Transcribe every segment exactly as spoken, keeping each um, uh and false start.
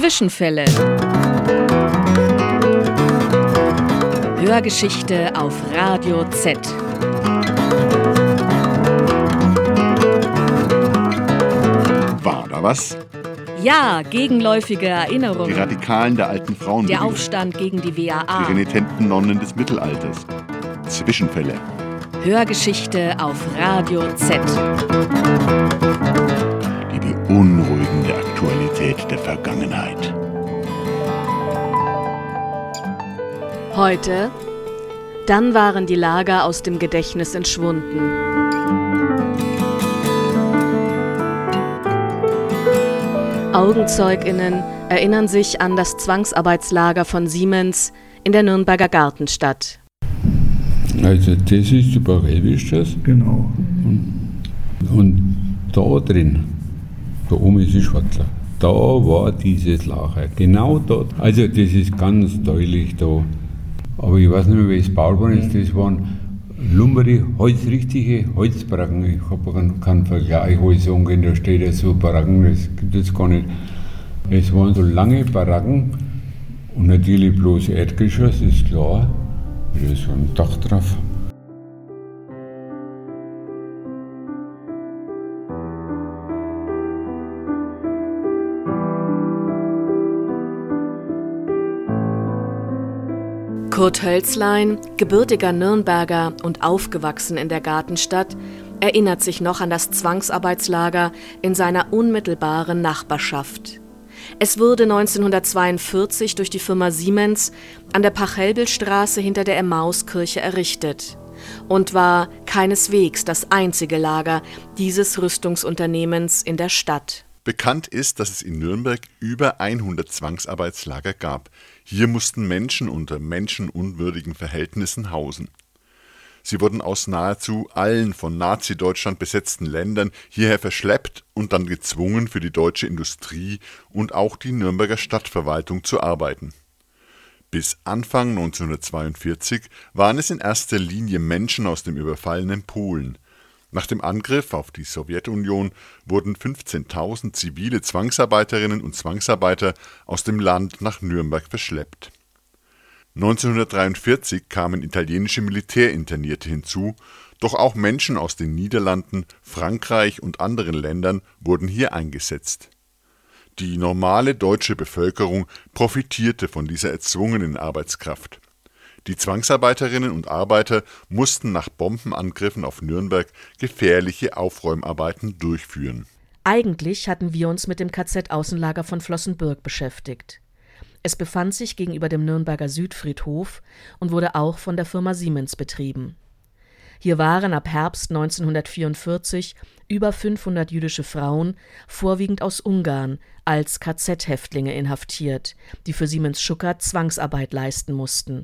Zwischenfälle. Hörgeschichte auf Radio Z. War da was? Ja, gegenläufige Erinnerungen. Die Radikalen der alten Frauen. Der Aufstand gegen die W A A. Die renitenten Nonnen des Mittelalters. Zwischenfälle. Hörgeschichte auf Radio Z. Die beunruhigende Aktualität der Vergangenheit. Heute, dann waren die Lager aus dem Gedächtnis entschwunden. AugenzeugInnen erinnern sich an das Zwangsarbeitslager von Siemens in der Nürnberger Gartenstadt. Also das ist die Parellstraße. Genau. Und, und da drin, da oben ist die Schwarzler, da war dieses Lager, genau dort. Also das ist ganz deutlich da. Aber ich weiß nicht mehr, wie es gebaut worden ist. Das waren lumbere, holzrichtige Holzbaracken. Ich habe keinen, keinen Vergleich, wo ich sagen kann, da steht ja so Baracken, das gibt es gar nicht. Es waren so lange Baracken und natürlich bloß Erdgeschoss, ist klar. Da ist so ein Dach drauf. Kurt Hölzlein, gebürtiger Nürnberger und aufgewachsen in der Gartenstadt, erinnert sich noch an das Zwangsarbeitslager in seiner unmittelbaren Nachbarschaft. Es wurde neunzehnhundertzweiundvierzig durch die Firma Siemens an der Pachelbelstraße hinter der Emmauskirche errichtet und war keineswegs das einzige Lager dieses Rüstungsunternehmens in der Stadt. Bekannt ist, dass es in Nürnberg über hundert Zwangsarbeitslager gab. Hier mussten Menschen unter menschenunwürdigen Verhältnissen hausen. Sie wurden aus nahezu allen von Nazi-Deutschland besetzten Ländern hierher verschleppt und dann gezwungen, für die deutsche Industrie und auch die Nürnberger Stadtverwaltung zu arbeiten. Bis Anfang neunzehnhundertzweiundvierzig waren es in erster Linie Menschen aus dem überfallenen Polen. Nach dem Angriff auf die Sowjetunion wurden fünfzehntausend zivile Zwangsarbeiterinnen und Zwangsarbeiter aus dem Land nach Nürnberg verschleppt. neunzehnhundertdreiundvierzig kamen italienische Militärinternierte hinzu, doch auch Menschen aus den Niederlanden, Frankreich und anderen Ländern wurden hier eingesetzt. Die normale deutsche Bevölkerung profitierte von dieser erzwungenen Arbeitskraft. Die Zwangsarbeiterinnen und Arbeiter mussten nach Bombenangriffen auf Nürnberg gefährliche Aufräumarbeiten durchführen. Eigentlich hatten wir uns mit dem K Z-Außenlager von Flossenbürg beschäftigt. Es befand sich gegenüber dem Nürnberger Südfriedhof und wurde auch von der Firma Siemens betrieben. Hier waren ab Herbst neunzehnhundertvierundvierzig über fünfhundert jüdische Frauen, vorwiegend aus Ungarn, als K Z-Häftlinge inhaftiert, die für Siemens Schuckert Zwangsarbeit leisten mussten.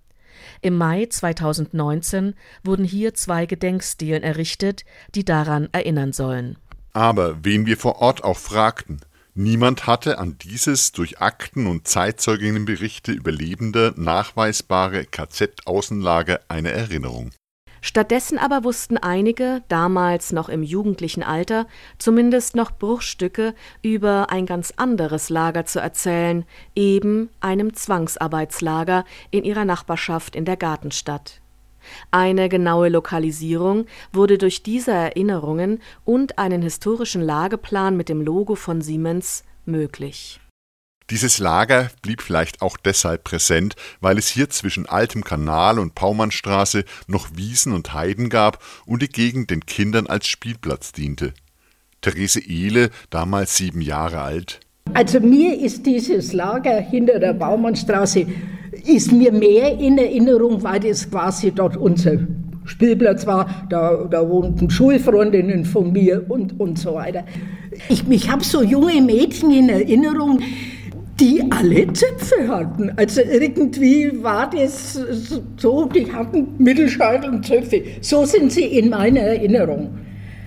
Im Mai zweitausendneunzehn wurden hier zwei Gedenkstelen errichtet, die daran erinnern sollen. Aber wen wir vor Ort auch fragten, niemand hatte an dieses durch Akten und Zeitzeuginnenberichte überlebender, nachweisbare K Z-Außenlager eine Erinnerung. Stattdessen aber wussten einige, damals noch im jugendlichen Alter, zumindest noch Bruchstücke über ein ganz anderes Lager zu erzählen, eben einem Zwangsarbeitslager in ihrer Nachbarschaft in der Gartenstadt. Eine genaue Lokalisierung wurde durch diese Erinnerungen und einen historischen Lageplan mit dem Logo von Siemens möglich. Dieses Lager blieb vielleicht auch deshalb präsent, weil es hier zwischen Altem Kanal und Paumannstraße noch Wiesen und Heiden gab und die Gegend den Kindern als Spielplatz diente. Therese Ehle, damals sieben Jahre alt. Also mir ist dieses Lager hinter der Paumannstraße ist mir mehr in Erinnerung, weil das quasi dort unser Spielplatz war. Da, da wohnten Schulfreundinnen von mir und, und so weiter. Ich, ich habe so junge Mädchen in Erinnerung, die alle Zöpfe hatten. Also irgendwie war das so, die hatten Mittelscheitel und Zöpfe. So sind sie in meiner Erinnerung.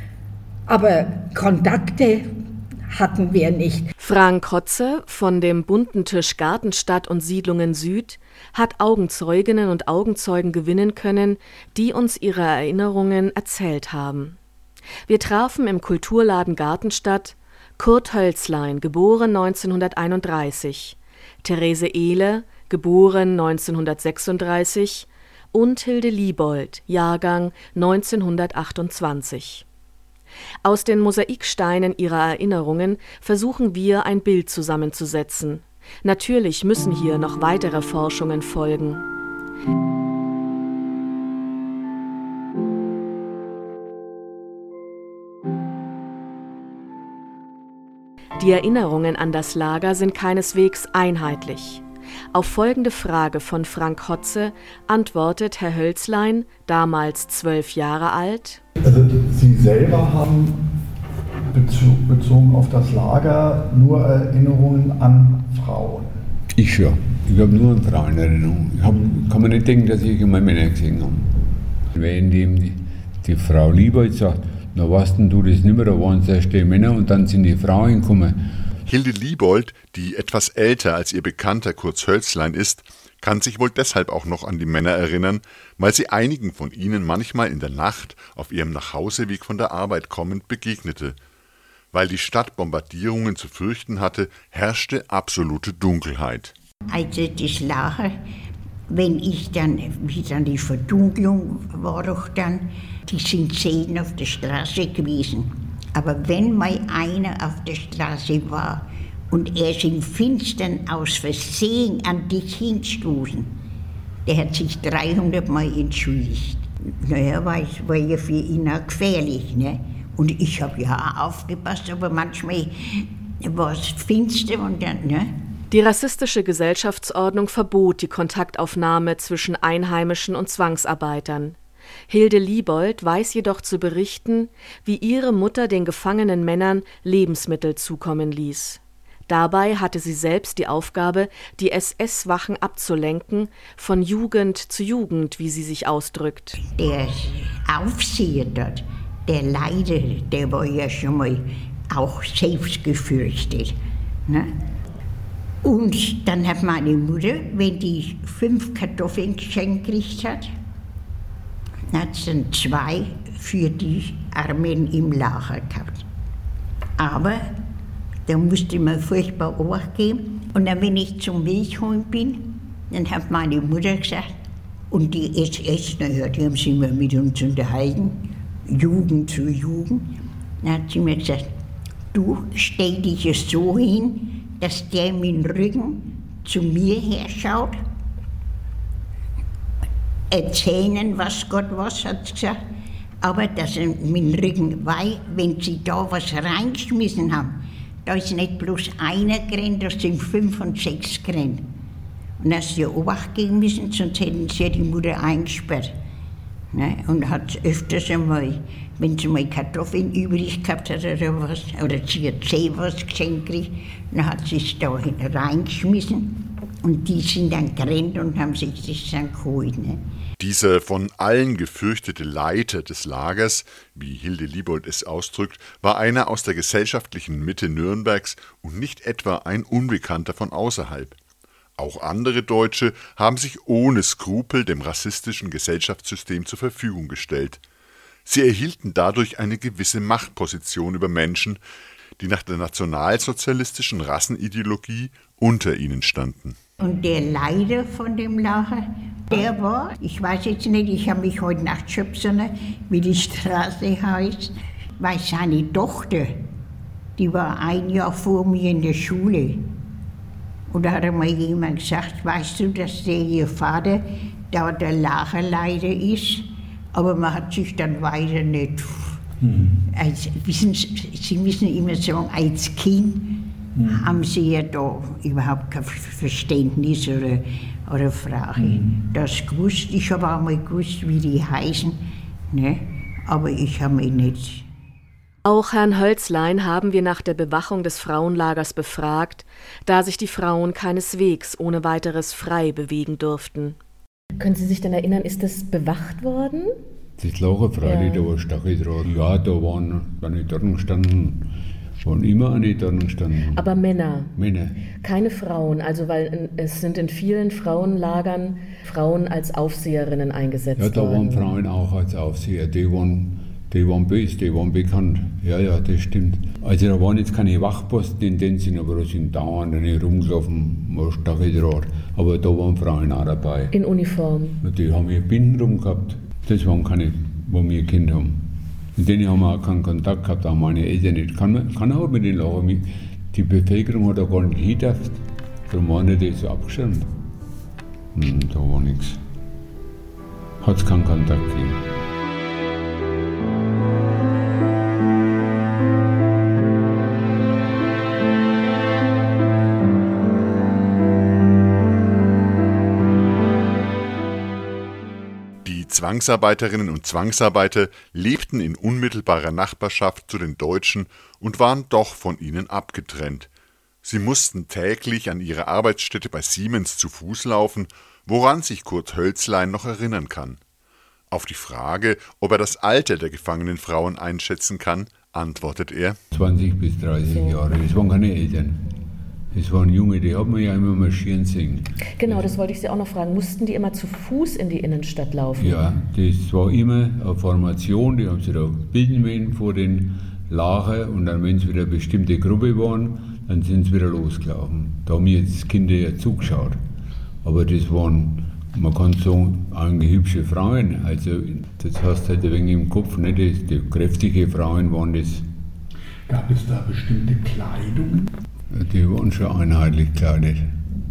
Aber Kontakte hatten wir nicht. Frank Hotze von dem bunten Tisch Gartenstadt und Siedlungen Süd hat Augenzeuginnen und Augenzeugen gewinnen können, die uns ihre Erinnerungen erzählt haben. Wir trafen im Kulturladen Gartenstadt Kurt Hölzlein, geboren neunzehnhunderteinunddreißig, Therese Ehle, geboren neunzehnhundertsechsunddreißig und Hilde Liebold, Jahrgang neunzehnhundertachtundzwanzig. Aus den Mosaiksteinen ihrer Erinnerungen versuchen wir, ein Bild zusammenzusetzen. Natürlich müssen hier noch weitere Forschungen folgen. Die Erinnerungen an das Lager sind keineswegs einheitlich. Auf folgende Frage von Frank Hotze antwortet Herr Hölzlein, damals zwölf Jahre alt: Also Sie selber haben bezogen auf das Lager nur Erinnerungen an Frauen? Ich schon. Ich habe nur an Frauen Erinnerungen. Ich hab, kann mir nicht denken, dass ich immer Männer gesehen habe. Wenn die, die Frau Liebold sagt, na weißt denn du das nicht mehr, da waren es erst die Männer und dann sind die Frauen gekommen. Hilde Liebold, die etwas älter als ihr Bekannter Kurt Hölzlein ist, kann sich wohl deshalb auch noch an die Männer erinnern, weil sie einigen von ihnen manchmal in der Nacht auf ihrem Nachhauseweg von der Arbeit kommend begegnete. Weil die Stadt Bombardierungen zu fürchten hatte, herrschte absolute Dunkelheit. Also das Lager, wenn ich dann, wie dann die Verdunklung war doch dann, die sind selten auf der Straße gewesen. Aber wenn mal einer auf der Straße war und er ist im Finstern aus Versehen an dich hingestoßen, der hat sich dreihundert Mal entschuldigt. Naja, weil es war ja für ihn auch gefährlich, ne? Und ich habe ja auch aufgepasst, aber manchmal war es finster und dann, ne? Die rassistische Gesellschaftsordnung verbot die Kontaktaufnahme zwischen Einheimischen und Zwangsarbeitern. Hilde Liebold weiß jedoch zu berichten, wie ihre Mutter den gefangenen Männern Lebensmittel zukommen ließ. Dabei hatte sie selbst die Aufgabe, die S S-Wachen abzulenken, von Jugend zu Jugend, wie sie sich ausdrückt. Der Aufseher dort, der Leiter, der war ja schon mal auch selbst gefürchtet, ne? Und dann hat meine Mutter, wenn die fünf Kartoffeln geschenkt gekriegt hat, hat sie dann zwei für die Armen im Lager gehabt. Aber da musste man furchtbar Acht geben. Und dann, wenn ich zum Milchholen bin, dann hat meine Mutter gesagt, und die S S, naja, die haben sich immer mit uns unterhalten, Jugend zu Jugend, dann hat sie mir gesagt, du stell dich jetzt so hin, dass der mit dem Rücken zu mir herschaut, erzählen, was Gott was, hat sie gesagt, aber dass er mit dem Rücken, weil, wenn sie da was reingeschmissen haben, da ist nicht bloß einer gerannt, da sind fünf und sechs gerannt. Und dass sie Obacht geben müssen, sonst hätten sie ja die Mutter eingesperrt. Ne? Und hat öfters einmal, wenn sie mal Kartoffeln übrig gehabt hat oder was, oder sie hat Zeh was geschenkt gekriegt, dann hat sie es da reingeschmissen. Und die sind dann gerannt und haben sich das dann geholt. Ne? Dieser von allen gefürchtete Leiter des Lagers, wie Hilde Liebold es ausdrückt, war einer aus der gesellschaftlichen Mitte Nürnbergs und nicht etwa ein Unbekannter von außerhalb. Auch andere Deutsche haben sich ohne Skrupel dem rassistischen Gesellschaftssystem zur Verfügung gestellt. Sie erhielten dadurch eine gewisse Machtposition über Menschen, die nach der nationalsozialistischen Rassenideologie unter ihnen standen. Und der Leiter von dem Lager, der war, ich weiß jetzt nicht, ich habe mich heute Nacht schon besonnen, wie die Straße heißt, weil seine Tochter, die war ein Jahr vor mir in der Schule. Und da hat einmal jemand gesagt, weißt du, dass der ihr Vater da der Lagerleiter ist? Aber man hat sich dann weiter nicht, mhm. als, wissen Sie, Sie müssen immer sagen, als Kind mhm. haben Sie ja da überhaupt kein Verständnis oder, oder Frage. Mhm. Das gewusst, ich habe auch mal gewusst, wie die heißen, ne? Aber ich habe mich nicht. Auch Herrn Hölzlein haben wir nach der Bewachung des Frauenlagers befragt, da sich die Frauen keineswegs ohne weiteres frei bewegen durften. Können Sie sich denn erinnern, ist das bewacht worden? Das Lager freilich, ja. Da war Stacheldraht. Ja, da waren eine Dornen gestanden, waren immer eine Dornen gestanden. Aber Männer? Männer. Keine Frauen, also weil es sind in vielen Frauenlagern Frauen als Aufseherinnen eingesetzt worden. Ja, da worden. waren Frauen auch als Aufseher, die waren Die waren böse, die waren bekannt. Ja, ja, das stimmt. Also da waren jetzt keine Wachposten in dem Sinn, aber da sind dauernd eine rumgelaufen, mal Stacheldraht. Aber da waren Frauen auch dabei. In Uniform? Die haben ihr Binden rum gehabt. Das waren keine, wo wir Kinder haben. Mit denen haben wir auch keinen Kontakt gehabt, auch meine Eltern nicht. Kann man kann auch mit denen lachen. Die Bevölkerung hat da gar nicht hingedurft. Darum waren die so abgeschirmt. Hm, da war nichts. Hat es keinen Kontakt gegeben. Die Zwangsarbeiterinnen und Zwangsarbeiter lebten in unmittelbarer Nachbarschaft zu den Deutschen und waren doch von ihnen abgetrennt. Sie mussten täglich an ihre Arbeitsstätte bei Siemens zu Fuß laufen, woran sich Kurt Hölzlein noch erinnern kann. Auf die Frage, ob er das Alter der gefangenen Frauen einschätzen kann, antwortet er: zwanzig bis dreißig Jahre, das waren keine Eltern. Das waren Junge, die hat man ja immer marschieren sehen. Genau, das wollte ich Sie auch noch fragen. Mussten die immer zu Fuß in die Innenstadt laufen? Ja, das war immer eine Formation, die haben sie da bilden wollen vor den Lager und dann, wenn es wieder eine bestimmte Gruppe waren, dann sind sie wieder losgelaufen. Da haben wir jetzt Kinder ja zugeschaut. Aber das waren, man kann sagen, eigentlich hübsche Frauen. Also das hast halt ein wenig im Kopf, nicht? Das, die kräftige Frauen waren das. Gab es da bestimmte Kleidung? Die waren schon einheitlich gekleidet.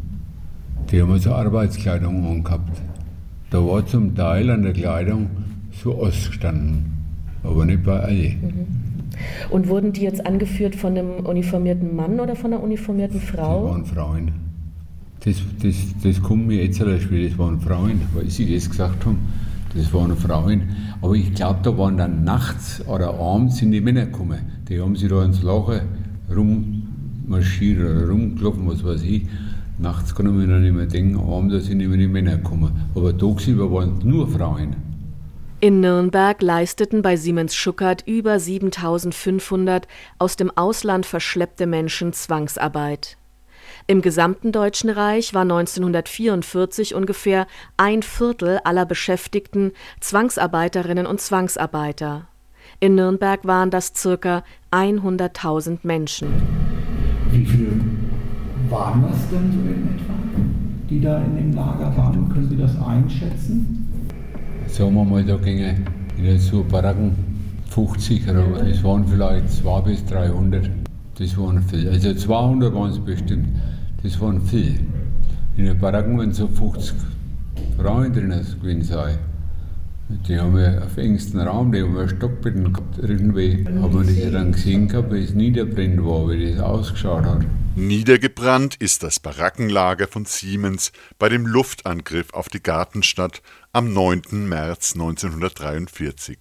Die haben so Arbeitskleidung angehabt. Da war zum Teil an der Kleidung so Ost gestanden, aber nicht bei allen. Mhm. Und wurden die jetzt angeführt von einem uniformierten Mann oder von einer uniformierten Frau? Das waren Frauen. Das, das, das kommt mir jetzt ein Spiel, das waren Frauen, weil sie das gesagt haben. Das waren Frauen. Aber ich glaube, da waren dann nachts oder abends sind die Männer gekommen. Die haben sich da ins Lager rummarschiert oder rumgelaufen, was weiß ich. Nachts kann ich mir noch nicht mehr denken, abends sind immer die Männer gekommen. Aber tagsüber waren es nur Frauen. In Nürnberg leisteten bei Siemens Schuckert über siebentausendfünfhundert aus dem Ausland verschleppte Menschen Zwangsarbeit. Im gesamten Deutschen Reich war neunzehnhundertvierundvierzig ungefähr ein Viertel aller Beschäftigten Zwangsarbeiterinnen und Zwangsarbeiter. In Nürnberg waren das circa hunderttausend Menschen. Wie viele waren das denn so in etwa, die da in dem Lager waren? Können Sie das einschätzen? Sagen wir mal, da gingen in so Baracken fünfzig oder was, das waren vielleicht zweihundert bis dreihundert. Das waren viel. Also zweihundert waren es bestimmt. Das waren viel. In den Baracken waren so fünfzig Frauen drin gewesen sein. Die haben ja auf engstem Raum, die haben ja Stockbetten gehabt. Irgendwie hat man das ja dann gesehen gehabt, wie es niederbrennt war, wie das ausgeschaut hat. Niedergebrannt ist das Barackenlager von Siemens bei dem Luftangriff auf die Gartenstadt am neunten März neunzehnhundertdreiundvierzig.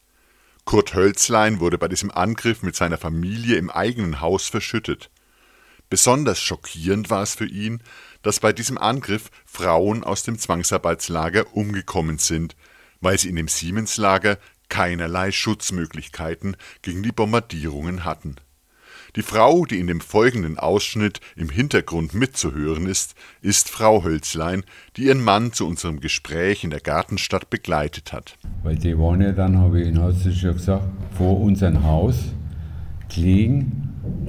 Kurt Hölzlein wurde bei diesem Angriff mit seiner Familie im eigenen Haus verschüttet. Besonders schockierend war es für ihn, dass bei diesem Angriff Frauen aus dem Zwangsarbeitslager umgekommen sind, weil sie in dem Siemens-Lager keinerlei Schutzmöglichkeiten gegen die Bombardierungen hatten. Die Frau, die in dem folgenden Ausschnitt im Hintergrund mitzuhören ist, ist Frau Hölzlein, die ihren Mann zu unserem Gespräch in der Gartenstadt begleitet hat. Weil die waren ja dann, habe ich Ihnen hast du schon gesagt, vor unserem Haus gelegen,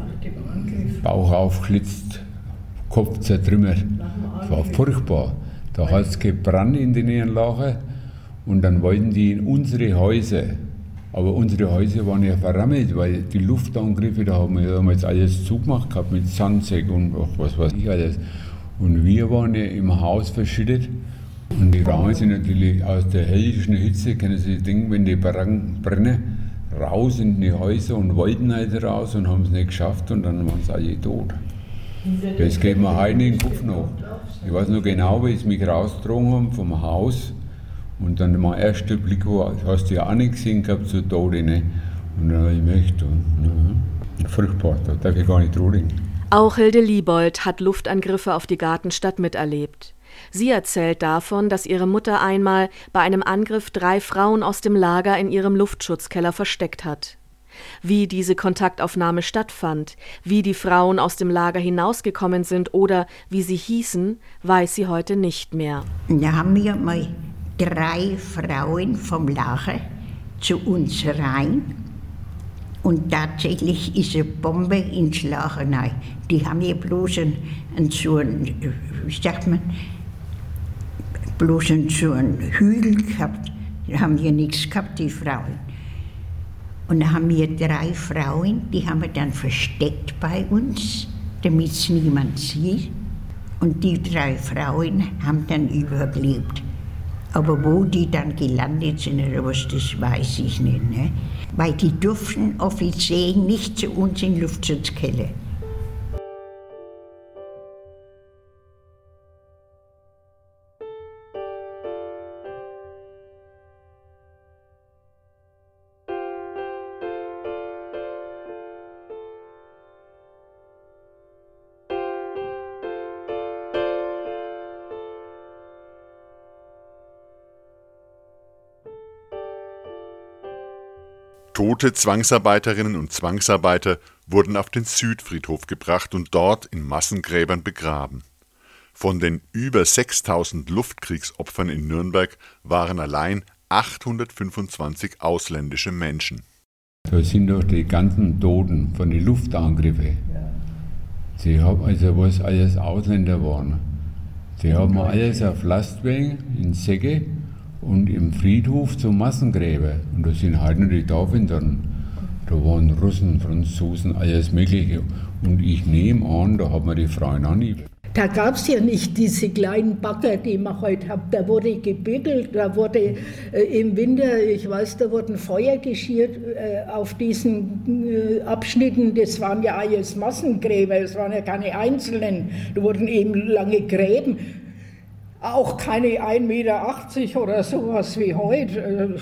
Bauch aufgeschlitzt, Kopf zertrümmert. Das war furchtbar. Da hat es gebrannt in den Lager und dann wollten die in unsere Häuser. Aber unsere Häuser waren ja verrammelt, weil die Luftangriffe, da haben wir damals alles zugemacht gehabt mit Sandsäck und ach, was weiß ich alles. Und wir waren ja im Haus verschüttet. Und die Frauen sind natürlich aus der höllischen Hitze, können Sie denken, wenn die Baracken brennen, raus in die Häuser und wollten halt raus und haben es nicht geschafft und dann waren sie alle tot. Das geht mir heute in den Kopf noch. Ich weiß noch genau, wie sie mich rausgetragen haben vom Haus. Und dann mein erster Blick war, hast du ja auch nicht gesehen gehabt, so Tode, ne? Und dann habe ich gemerkt, ja, furchtbar, da darf ich gar nicht drüber. Auch Hilde Liebold hat Luftangriffe auf die Gartenstadt miterlebt. Sie erzählt davon, dass ihre Mutter einmal bei einem Angriff drei Frauen aus dem Lager in ihrem Luftschutzkeller versteckt hat. Wie diese Kontaktaufnahme stattfand, wie die Frauen aus dem Lager hinausgekommen sind oder wie sie hießen, weiß sie heute nicht mehr. Da haben wir mal drei Frauen vom Lager zu uns rein. Und tatsächlich ist eine Bombe ins Lager rein. Die haben ja bloß einen, einen, so einen, wie sagt man, bloß einen, so einen Hügel gehabt. Die haben ja nichts gehabt, die Frauen. Und da haben wir drei Frauen, die haben wir dann versteckt bei uns, damit es niemand sieht. Und die drei Frauen haben dann überlebt. Aber wo die dann gelandet sind oder was, das weiß ich nicht. Ne? Weil die durften offiziell nicht zu uns in den Luftschutzkeller. Tote Zwangsarbeiterinnen und Zwangsarbeiter wurden auf den Südfriedhof gebracht und dort in Massengräbern begraben. Von den über sechstausend Luftkriegsopfern in Nürnberg waren allein achthundertfünfundzwanzig ausländische Menschen. Da sind doch die ganzen Toten von den Luftangriffen. Sie haben also, was alles Ausländer waren. Sie haben alles auf Lastwagen, in Säcke und im Friedhof zum Massengräber. Und da sind halt noch die Tafeln drin. Da waren Russen, Franzosen, alles Mögliche. Und ich nehme an, da hat man die Frauen auch nicht. Da gab es ja nicht diese kleinen Bagger, die man heute hat. Da wurde gebügelt, da wurde äh, im Winter, ich weiß, da wurden Feuer geschürt äh, auf diesen äh, Abschnitten. Das waren ja alles Massengräber, das waren ja keine einzelnen. Da wurden eben lange Gräben. Auch keine ein Meter achtzig oder sowas wie heute.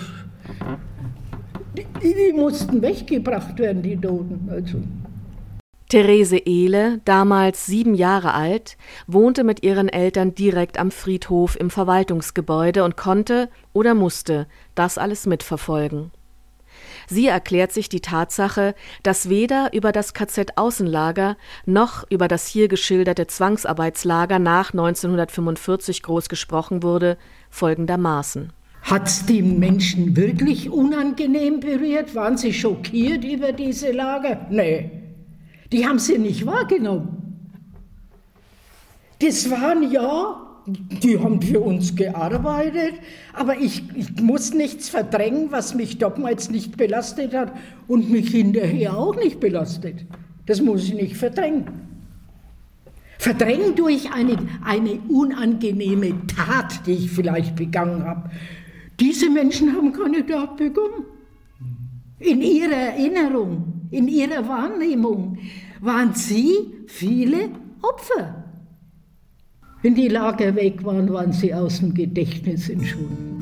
Die, die mussten weggebracht werden, die Toten. Also. Therese Ehle, damals sieben Jahre alt, wohnte mit ihren Eltern direkt am Friedhof im Verwaltungsgebäude und konnte oder musste das alles mitverfolgen. Sie erklärt sich die Tatsache, dass weder über das K Z-Außenlager noch über das hier geschilderte Zwangsarbeitslager nach neunzehnhundertfünfundvierzig groß gesprochen wurde, folgendermaßen. Hat es die Menschen wirklich unangenehm berührt? Waren sie schockiert über diese Lager? Nee, die haben sie nicht wahrgenommen. Das waren ja... Die haben für uns gearbeitet, aber ich, ich muss nichts verdrängen, was mich damals nicht belastet hat und mich hinterher auch nicht belastet. Das muss ich nicht verdrängen. Verdrängen durch eine, eine unangenehme Tat, die ich vielleicht begangen habe. Diese Menschen haben keine Tat begangen. In ihrer Erinnerung, in ihrer Wahrnehmung waren sie viele Opfer. Wenn die Lager weg waren, waren sie aus dem Gedächtnis entschwunden.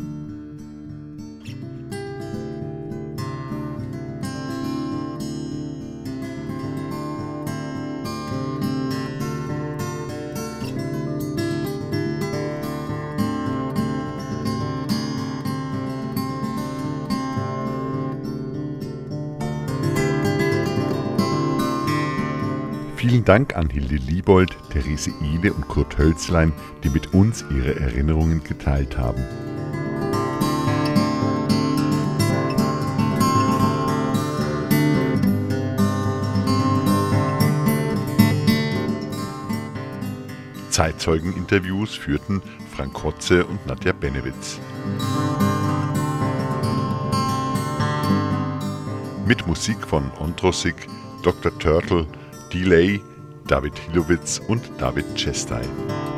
Vielen Dank an Hilde Liebold, Therese Ehle und Kurt Hölzlein, die mit uns ihre Erinnerungen geteilt haben. Zeitzeugeninterviews führten Frank Hotze und Nadja Benewitz. Mit Musik von Ondrosik, Doktor Turtle, Delay, David Hilowitz und David Chestai.